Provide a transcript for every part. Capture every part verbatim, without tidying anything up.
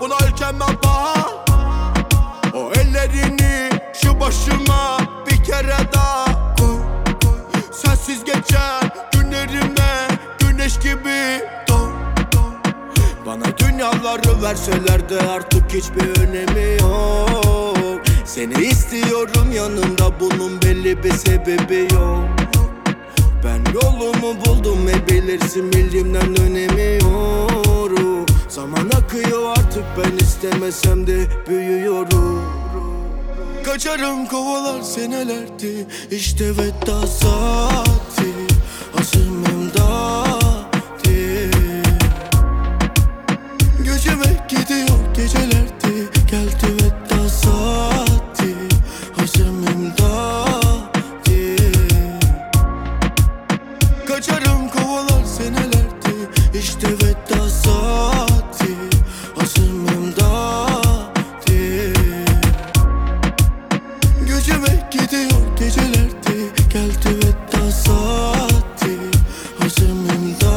buna ülkemden paha. O ellerini şu başıma bir kere daha koy. Sensiz geçen günlerime güneş gibi doğ. Bana dünyaları verseler de artık hiçbir önemi yok. Seni istiyorum yanımda, bunun belli bir sebebi yok. Ben yolumu buldum ve bilirsin bildiğimden önemi yok. Zaman akıyor artık, ben istemesem de büyüyorum. Kaçarım kovalar senelerdi, işte veda saati. Azimimde geceme gidiyor gecelerdi, geldi veda saati. Azimimde kaçarım kovalar senelerdi, işte veda saati. Azimimde geceme gidiyor gecelerdi, geldi veda saati. Azimimde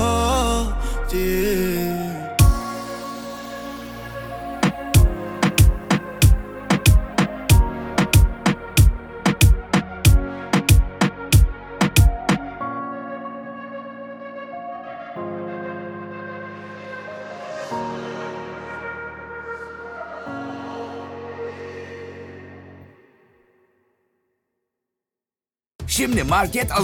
Şimdi market